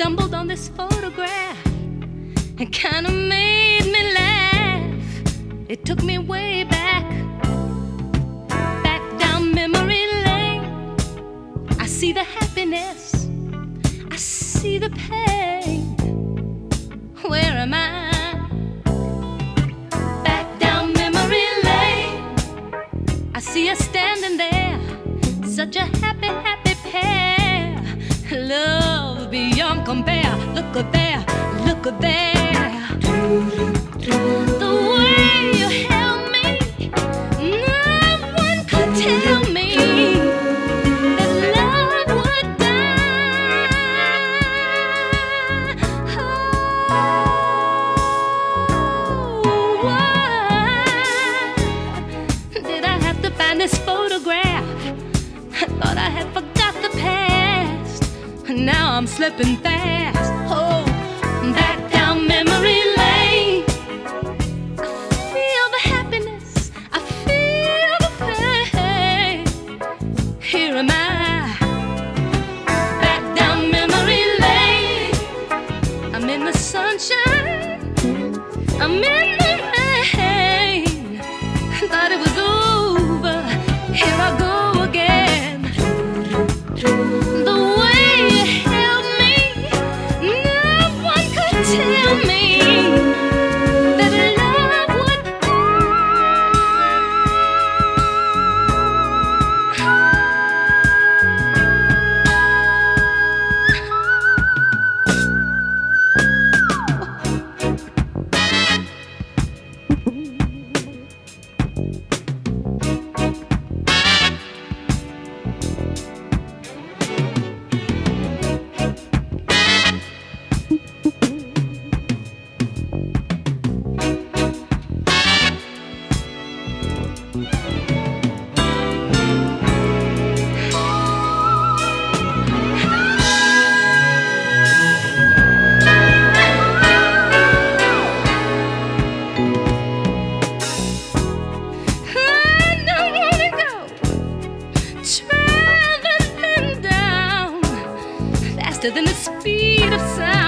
stumbled on this photograph. It kind of made me laugh. It took me way back, back down memory lane. I see the happiness, I see the pain. Where am I? Back down memory lane. I see us standing there, such a happy, happy pair. Love beyond compare. Look at there, look at there. The way you held me, no one could tell me that love would die. Oh, why did I have to find this photograph? I thought I had forgot the past. Now I'm slipping fast. Oh, back down memory lane. I feel the happiness, I feel the pain. Here am I, back down memory lane. I'm in the sunshine, I'm in the rain. Thought it was over, here I go again. The way you held me, no one could tell me that love would than the speed of sound.